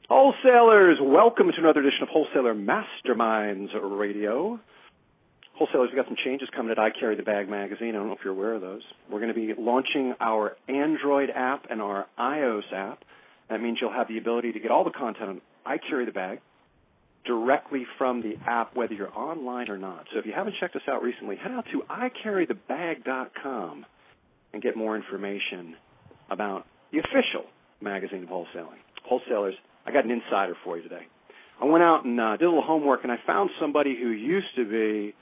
Wholesalers, welcome to another edition of Wholesaler Masterminds Radio. Wholesalers, we've got some changes coming at I Carry the Bag magazine. I don't know if you're aware of those. We're going to be launching our Android app and our iOS app. That means you'll have the ability to get all the content on I Carry the Bag directly from the app, whether you're online or not. So if you haven't checked us out recently, head out to icarrythebag.com and get more information about the official magazine of wholesaling. Wholesalers, I got an insider for you today. I went out and did a little homework, and I found somebody who used to be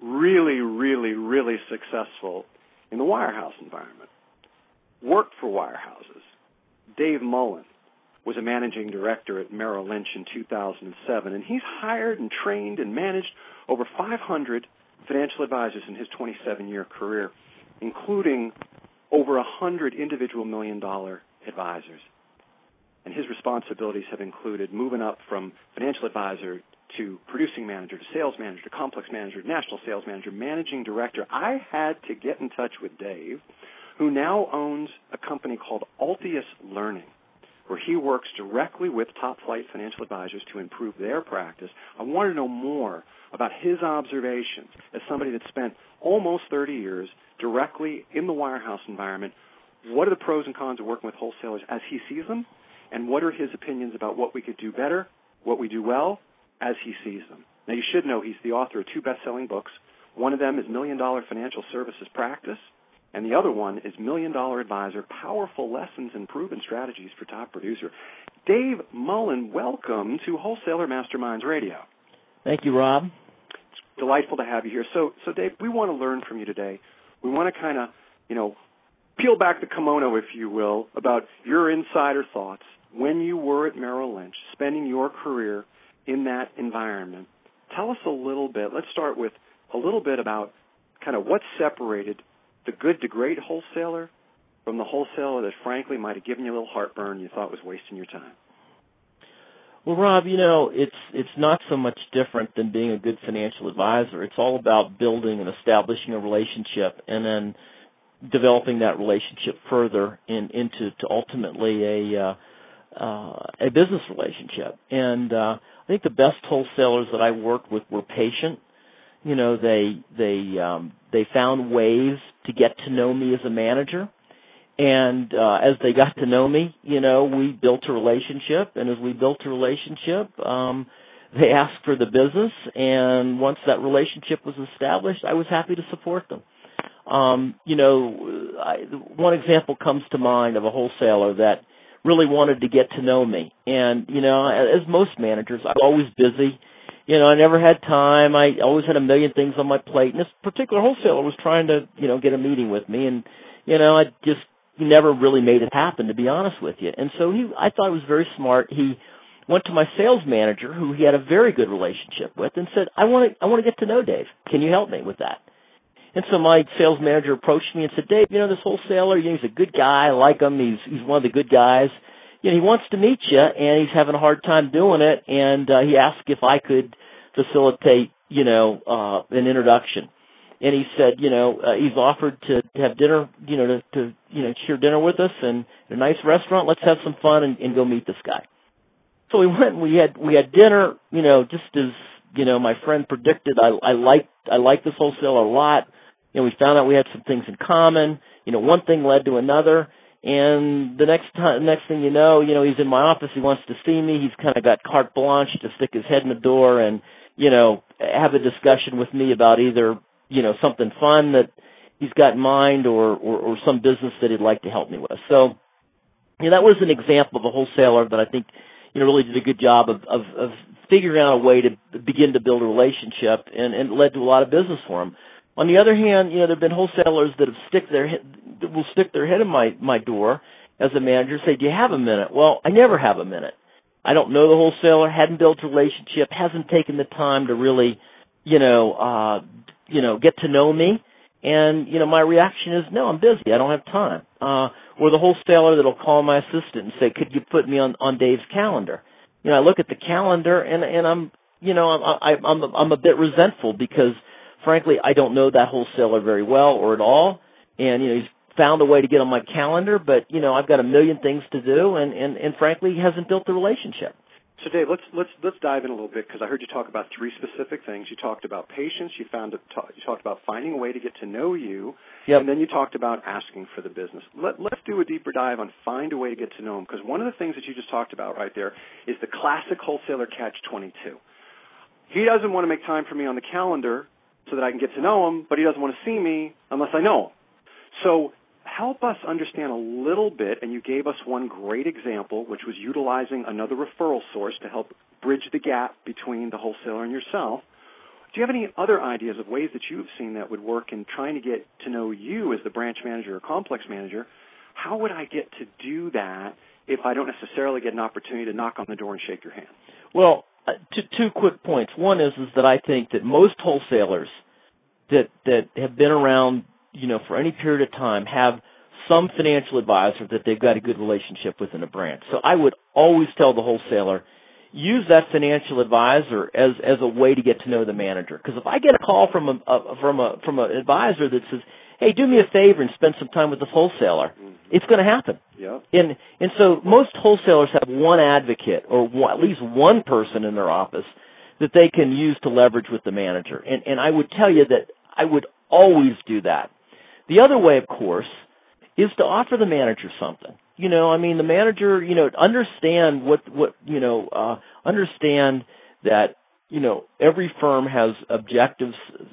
really successful in the wirehouse environment, worked for wirehouses. Dave Mullen was a managing director at Merrill Lynch in 2007, and he's hired and trained and managed over 500 financial advisors in his 27-year career, including over 100 individual million-dollar advisors. And his responsibilities have included moving up from financial advisor to producing manager to sales manager to complex manager, national sales manager, managing director. I had to get in touch with Dave, who now owns a company called Altius Learning, where he works directly with top-flight financial advisors to improve their practice. I want to know more about his observations as somebody that spent almost 30 years directly in the wirehouse environment. What are the pros and cons of working with wholesalers as he sees them? And what are his opinions about what we could do better, what we do well, as he sees them? Now, you should know he's the author of 2 best-selling books. One of them is $1 Million Financial Services Practice, and the other one is $1 Million Advisor, Powerful Lessons and Proven Strategies for Top Producer. Dave Mullen, welcome to Wholesaler Masterminds Radio. Thank you, Rob. It's delightful to have you here. So Dave, we want to learn from you today. We want to kind of, peel back the kimono, if you will, about your insider thoughts when you were at Merrill Lynch, spending your career in that environment. Tell us a little bit. Let's start with a little bit about kind of what separated the good to great wholesaler from the wholesaler that, frankly, might have given you a little heartburn you thought was wasting your time. Well, Rob, it's not so much different than being a good financial advisor. It's all about building and establishing a relationship and then developing that relationship further into ultimately a business relationship. And I think the best wholesalers that I worked with were patient. They found ways to get to know me as a manager. And as they got to know me, we built a relationship. And as we built a relationship, they asked for the business. And once that relationship was established, I was happy to support them. One example comes to mind of a wholesaler that really wanted to get to know me. And, as most managers, I'm always busy. I never had time. I always had a million things on my plate. And this particular wholesaler was trying to, get a meeting with me. And, I just never really made it happen, to be honest with you. And so I thought it was very smart. He went to my sales manager, who he had a very good relationship with, and said, I want to get to know Dave. Can you help me with that? And so my sales manager approached me and said, Dave, this wholesaler, he's a good guy. I like him. He's one of the good guys. He wants to meet you, and he's having a hard time doing it. And he asked if I could facilitate, an introduction. And he said, he's offered to have dinner, to share dinner with us and in a nice restaurant. Let's have some fun and go meet this guy. So we went and we had dinner, just as, my friend predicted. I liked this wholesaler a lot. We found out we had some things in common. One thing led to another. And the next thing you know, he's in my office. He wants to see me. He's kind of got carte blanche to stick his head in the door and, have a discussion with me about either, something fun that he's got in mind or some business that he'd like to help me with. So, that was an example of a wholesaler that I think, really did a good job of figuring out a way to begin to build a relationship, and it led to a lot of business for him. On the other hand, there have been wholesalers that will stick their head in my door as a manager and say, do you have a minute? Well, I never have a minute. I don't know the wholesaler, hadn't built a relationship, hasn't taken the time to really, get to know me. And, my reaction is, no, I'm busy. I don't have time. Or the wholesaler that'll call my assistant and say, could you put me on Dave's calendar? I look at the calendar and I'm a bit resentful because, frankly, I don't know that wholesaler very well or at all. And, he's found a way to get on my calendar, but, I've got a million things to do and frankly, he hasn't built the relationship. So, Dave, let's dive in a little bit, because I heard you talk about three specific things. You talked about patience. You talked about finding a way to get to know you, yep. And then you talked about asking for the business. Let's do a deeper dive on find a way to get to know them, because one of the things that you just talked about right there is the classic wholesaler catch-22. He doesn't want to make time for me on the calendar so that I can get to know him, but he doesn't want to see me unless I know him. So help us understand a little bit, and you gave us one great example, which was utilizing another referral source to help bridge the gap between the wholesaler and yourself. Do you have any other ideas of ways that you've seen that would work in trying to get to know you as the branch manager or complex manager? How would I get to do that if I don't necessarily get an opportunity to knock on the door and shake your hand? Well, two quick points. One is that I think that most wholesalers that have been around, for any period of time have some financial advisor that they've got a good relationship with in a branch. So I would always tell the wholesaler, use that financial advisor as a way to get to know the manager. Because if I get a call from an advisor that says, hey, do me a favor and spend some time with this wholesaler, it's going to happen. Yeah. And so most wholesalers have one advocate or at least one person in their office that they can use to leverage with the manager. And I would tell you that I would always do that. The other way, of course, is to offer the manager something. The manager, understand understand that, every firm has objectives,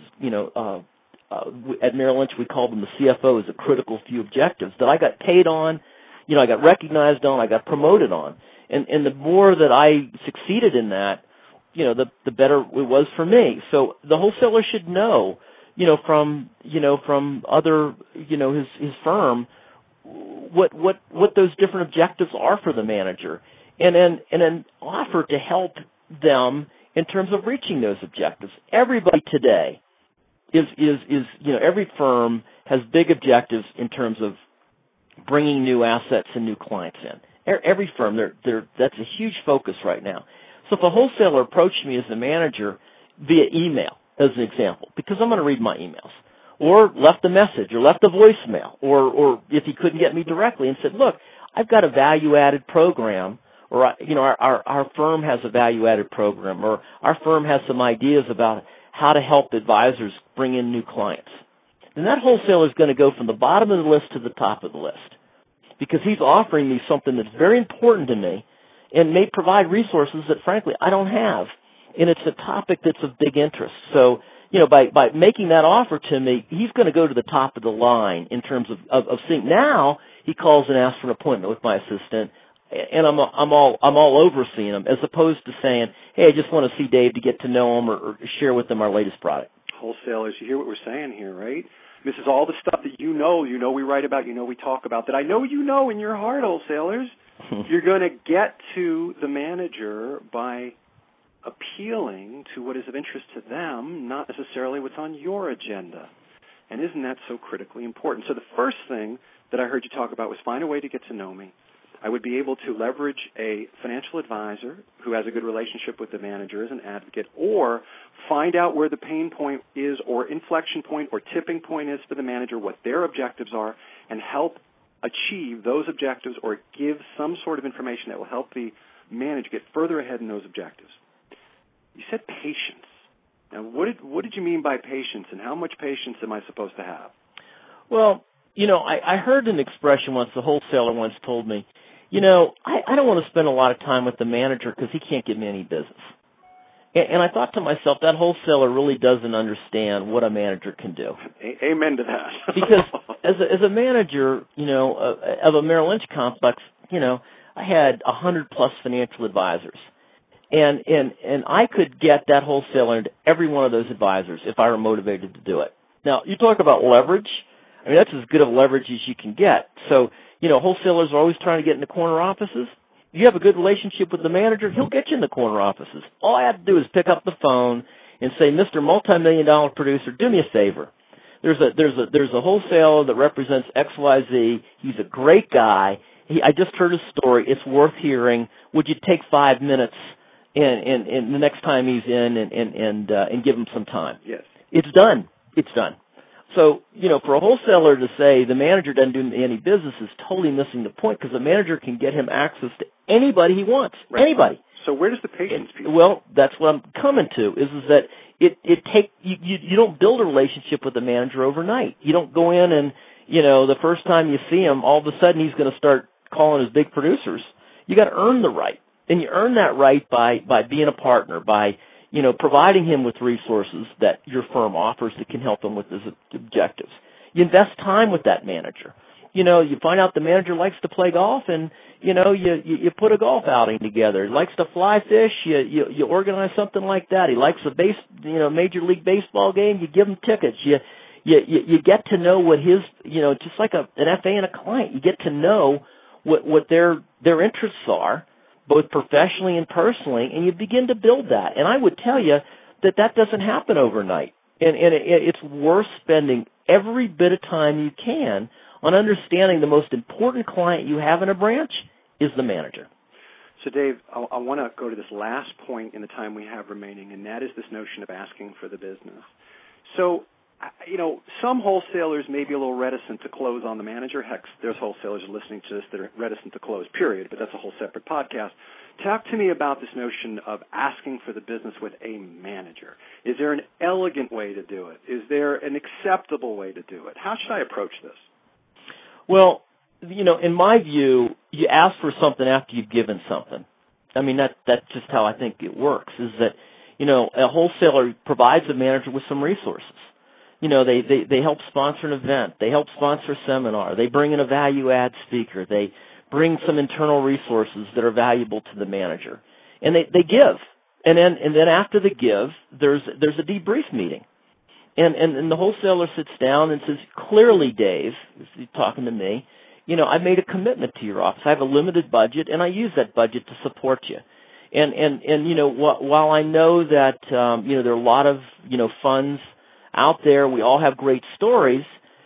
at Merrill Lynch we call them the CFO as a critical few objectives that I got paid on, I got recognized on, I got promoted on. And the more that I succeeded in that, the better it was for me. So the wholesaler should know, from other, his firm, what those different objectives are for the manager, and then offer to help them in terms of reaching those objectives. Everybody today is every firm has big objectives in terms of bringing new assets and new clients in. Every firm, that's a huge focus right now. So if a wholesaler approached me as a manager via email, as an example, because I'm going to read my emails, or left a message, or left a voicemail, or if he couldn't get me directly and said, look, I've got a value-added program, or, our firm has a value-added program, or our firm has some ideas about how to help advisors bring in new clients. Then that wholesaler is going to go from the bottom of the list to the top of the list, because he's offering me something that's very important to me and may provide resources that, frankly, I don't have. And it's a topic that's of big interest. So, by making that offer to me, he's going to go to the top of the line in terms of seeing. Now he calls and asks for an appointment with my assistant, and I'm all over seeing him, as opposed to saying, hey, I just want to see Dave to get to know him or share with him our latest product. Wholesalers, you hear what we're saying here, right? This is all the stuff that we write about, we talk about, that I know in your heart, wholesalers. You're going to get to the manager by appealing to what is of interest to them, not necessarily what's on your agenda. And isn't that so critically important? So the first thing that I heard you talk about was find a way to get to know me. I would be able to leverage a financial advisor who has a good relationship with the manager as an advocate, or find out where the pain point is, or inflection point or tipping point is for the manager, what their objectives are, and help achieve those objectives, or give some sort of information that will help the manager get further ahead in those objectives. You said patience. Now, what did you mean by patience, and how much patience am I supposed to have? Well, I heard an expression once. The wholesaler once told me, I don't want to spend a lot of time with the manager because he can't give me any business. And I thought to myself, that wholesaler really doesn't understand what a manager can do. Amen to that. Because as a manager, of a Merrill Lynch complex, I had 100+ financial advisors. And I could get that wholesaler into every one of those advisors if I were motivated to do it. Now, you talk about leverage. I mean, that's as good of leverage as you can get. So, wholesalers are always trying to get into corner offices. You have a good relationship with the manager, he'll get you in the corner offices. All I have to do is pick up the phone and say, Mr. Multi-million-dollar producer, do me a favor. There's a wholesaler that represents XYZ. He's a great guy. I just heard his story. It's worth hearing. Would you take 5 minutes and the next time he's in and give him some time? Yes. It's done. It's done. So, for a wholesaler to say the manager doesn't do any business is totally missing the point, because the manager can get him access to anybody he wants. Right. Anybody. So where does the patience piece? Well, that's what I'm coming to. Is that you don't build a relationship with a manager overnight. You don't go in and the first time you see him, all of a sudden he's going to start calling his big producers. You got to earn the right, and you earn that right by being a partner, by providing him with resources that your firm offers that can help him with his objectives. You invest time with that manager. You find out the manager likes to play golf, and you put a golf outing together. He likes to fly fish. You organize something like that. He likes a Major League Baseball game. You give him tickets. You get to know what his just like an FA and a client. You get to know what their interests are, both professionally and personally, and you begin to build that. And I would tell you that doesn't happen overnight, and it's worth spending every bit of time you can on understanding the most important client you have in a branch is the manager. So, Dave, I want to go to this last point in the time we have remaining, and that is this notion of asking for the business. So, some wholesalers may be a little reticent to close on the manager. Heck, there's wholesalers listening to this that are reticent to close, period, but that's a whole separate podcast. Talk to me about this notion of asking for the business with a manager. Is there an elegant way to do it? Is there an acceptable way to do it? How should I approach this? Well, in my view, you ask for something after you've given something. I mean, that's just how I think it works, is that, a wholesaler provides the manager with some resources. They help sponsor an event. They help sponsor a seminar. They bring in a value-add speaker. They bring some internal resources that are valuable to the manager. And they give. And then after the give, there's a debrief meeting. And the wholesaler sits down and says, clearly, Dave, he's talking to me, I made a commitment to your office. I have a limited budget, and I use that budget to support you. And while I know that, there are a lot of, funds out there, we all have great stories,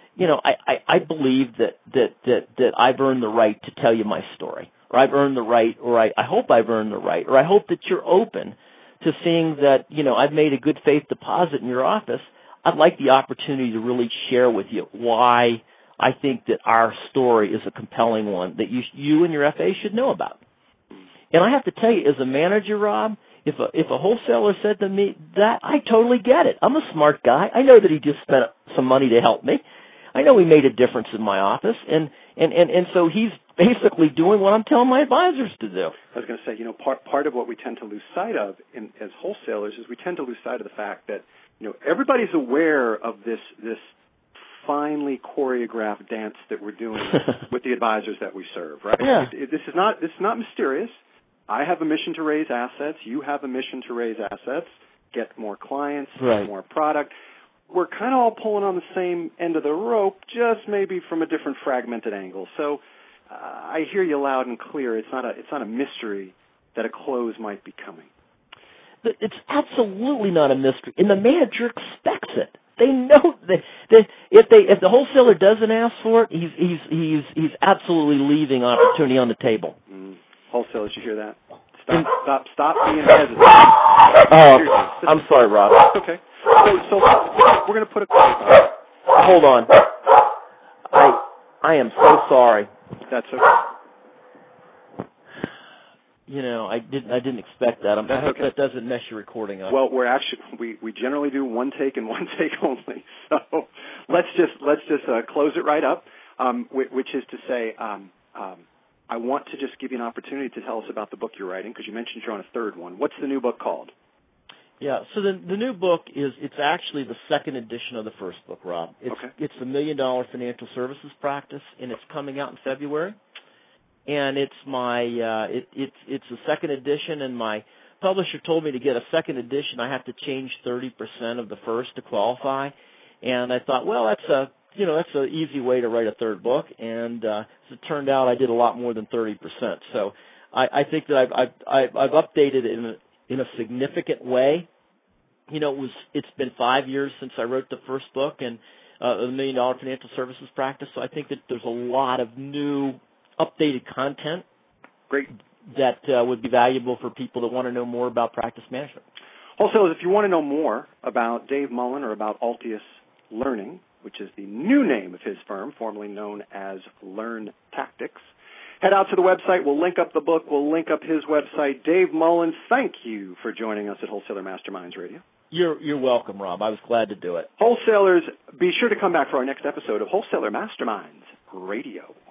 I believe that I've earned the right to tell you my story, or I've earned the right, or I hope I've earned the right, or I hope that you're open to seeing that, you I've made a good faith deposit in your office. I'd like the opportunity to really share with you why I think that our story is a compelling one that you and your FA should know about. And I have to tell you, as a manager, Rob, if a wholesaler said to me that, I totally get it. I'm a smart guy. I know that he just spent some money to help me. I know he made a difference in my office, and so he's basically doing what I'm telling my advisors to do. I was going to say, part of what we tend to lose sight of as wholesalers is we tend to lose sight of the fact that everybody's aware of this finely choreographed dance that we're doing with the advisors that we serve, right? Yeah. This is not mysterious. I have a mission to raise assets. You have a mission to raise assets, get more clients, right, more product. We're kind of all pulling on the same end of the rope, just maybe from a different fragmented angle. So I hear you loud and clear. It's not a mystery that a close might be coming. It's absolutely not a mystery, and the manager expects it. They know that if the wholesaler doesn't ask for it, he's absolutely leaving opportunity on the table. Wholesalers, you hear that? Stop being hesitant. I'm sorry, Rob. Okay. So we're going to put a. Hold on. I am so sorry. That's okay. I didn't expect that. I hope okay. That doesn't mess your recording up. Well, we generally do one take and one take only. So let's just close it right up, which is to say, I want to just give you an opportunity to tell us about the book you're writing, because you mentioned you're on a third one. What's the new book called? Yeah, so the new book it's actually the second edition of the first book, Rob. It's the $1 Million Financial Services Practice, and it's coming out in February. And it's my it's the second edition, and my publisher told me to get a second edition I have to change 30% of the first to qualify. And I thought, well, that's an easy way to write a third book. And as it turned out, I did a lot more than 30%. So I think that I've updated it in a significant way. It's been 5 years since I wrote the first book, and the $1 Million Financial Services Practice. So I think that there's a lot of new, updated content. Great. That would be valuable for people that want to know more about practice management. Also, if you want to know more about Dave Mullen or about Altius Learning, which is the new name of his firm, formerly known as Learn Tactics, Head out to the website. We'll link up the book. We'll link up his website. Dave Mullins, thank you for joining us at Wholesaler Masterminds Radio. You're welcome, Rob. I was glad to do it. Wholesalers, be sure to come back for our next episode of Wholesaler Masterminds Radio.